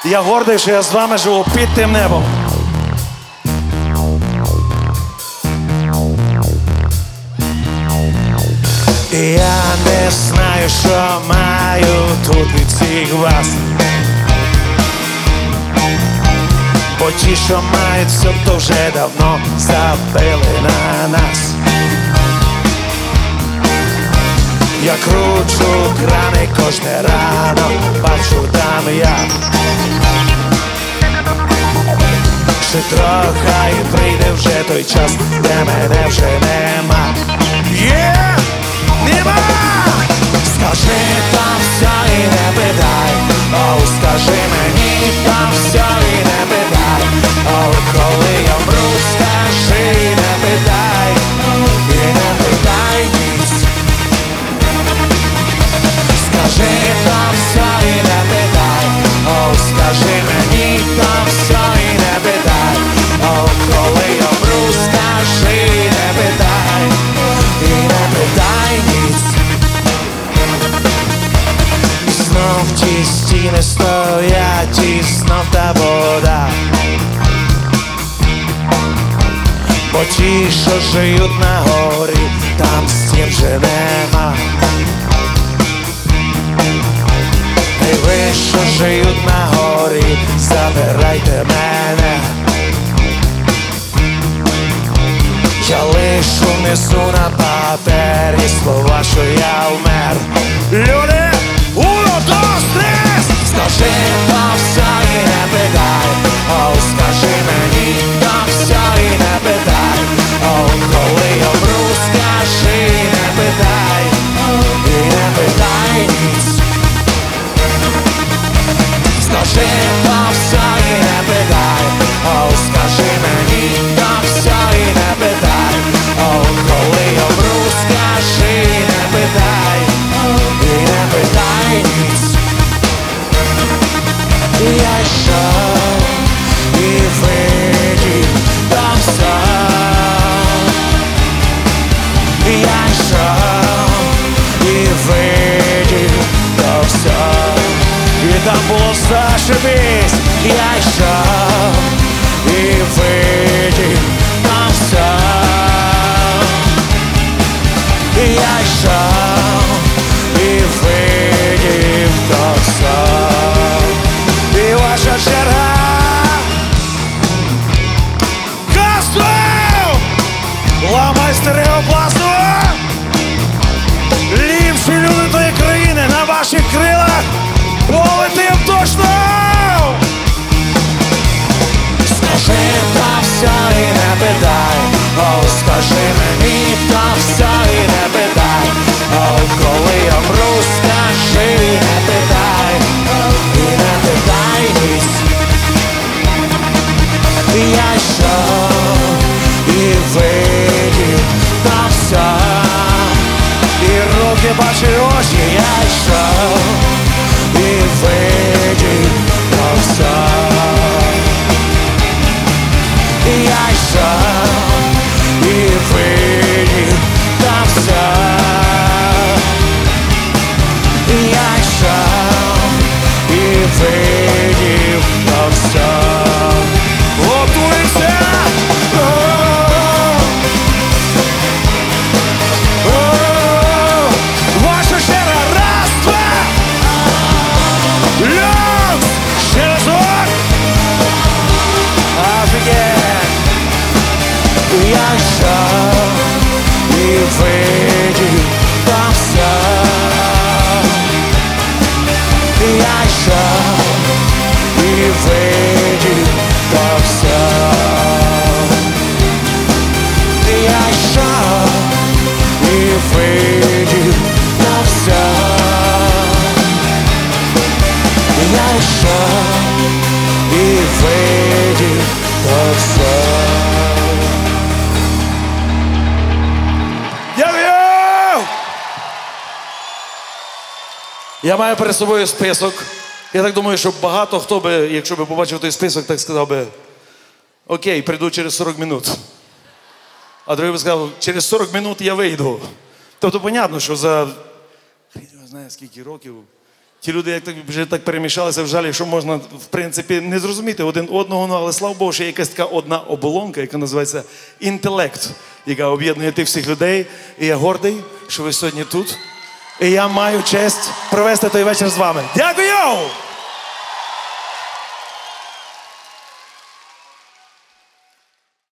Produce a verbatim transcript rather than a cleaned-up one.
Я гордий, що я з вами живу під тим небом. І я не знаю, що маю тут від всіх вас. Бо ті, що мають все, то вже давно забили на нас. Я кручу крани кожне рано, бачу там я. Ще трохи і прийде вже той час, де мене вже нема. Є! Нема! Скажи там все і не питай, о, скажи мені там все і не питай, о, коли я вмру, скажи і не питай, і не питай ніц. Скажи там все і не питай, о, скажи мені там все і не питай, о, коли я вмру, скажи і не питай, і не питай ніц. Знов ті стіни стоять, і знов та вода. Бо ті, що живуть на горі, там стін вже нема. І ви, що живуть на горі, забирайте мене. Я лишу несу на папері слова, що я вмер. Люди! Uno, dos, tres! Скажи там все і не питай, о, скажи мені там все і не питай, о, коли я вмру, скажи і не питай, і не питай ніц. Скажи там все і не питай, о, скажи мені там все і не питай, о, коли я вмру, скажи і не питай, і не питай ніц. Я йшов і видів там все. Я йшов і видів там все. І там було зашибись. Я йшов і видів там все. Я йшов і видів там все. І ваша черга. Касту! Ламай стереопласту! Ліпші люди тої країни на ваших крилах полетим точно! Скажи там все і не питай, о, скажи мені там все і не питай, о, коли я вмру, скажи і не питай, і не питай ніц. Я йшов і видів там все, і руки бачу, очі. Я йшов і видів там все. Я йшов і видів там все. Я йшов і видів там все. Готуйся! Ваша черга! Раз, два! Люкс! Ще разок! Офігеть! Я йшов і видів там все. Я йшов і видів там все. Я йшов і видів там все. Я йшов і видів там все. Дякую! Я маю перед собою список. Я так думаю, що багато хто би, якщо би побачив той список, так сказав би: окей, прийду через сорок минут. А другий би сказав: через сорок минут я вийду. Тобто, понятно, що за хрін знає скільки років Ті люди, як так, вже так перемішалися в жалі, що можна, в принципі, не зрозуміти один одного, ну, але слава Богу, що є якась така одна оболонка, яка називається інтелект, яка об'єднує тих всіх людей. І я гордий, що ви сьогодні тут. І я маю честь провести той вечір з вами. Дякую!